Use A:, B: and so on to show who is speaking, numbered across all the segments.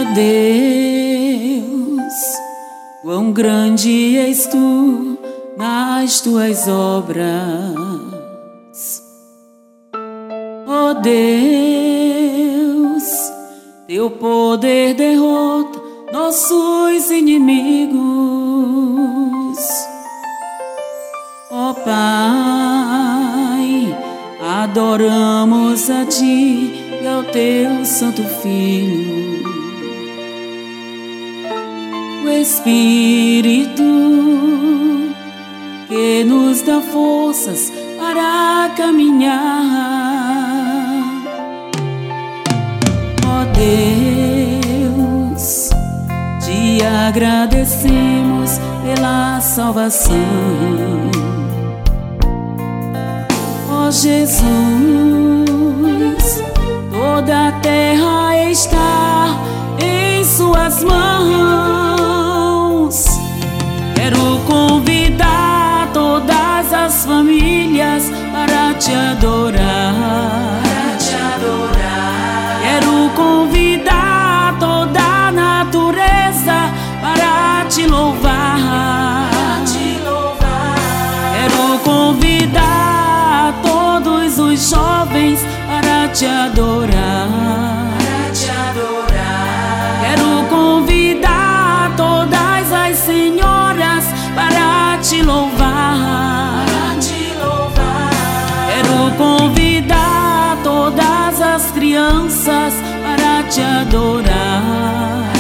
A: Deus, quão grande és tu nas tuas obras. Ó Deus, teu poder derrota nossos inimigos. Ó Pai, adoramos a ti e ao teu Santo Filho. O Espírito que nos dá forças para caminhar. Ó Deus, te agradecemos pela salvação. Ó Jesus, toda a terra está em suas mãos. Quero convidar todas as famílias para te adorar. Quero convidar toda a natureza para te louvar. Quero convidar todos os jovens para te adorar. Quero convidar todas as senhoras para te louvar. Quero convidar todas as crianças para te adorar.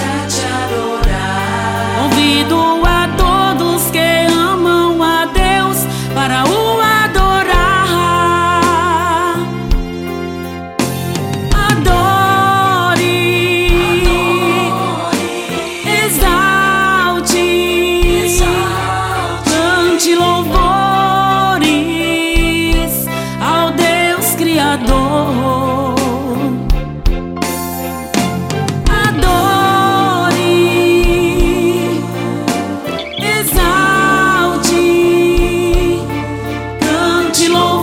A: Convido a todos que amam a Deus para o adorar. Adore, exalte, cante louvores ao Deus Criador. Adore, exalte, cante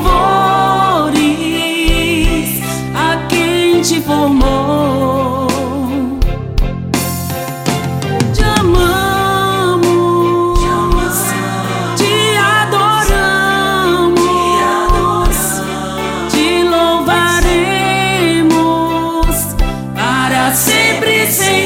A: louvores a quem te formou. Te amamos, te adoramos, te louvaremos para sempre, Senhor.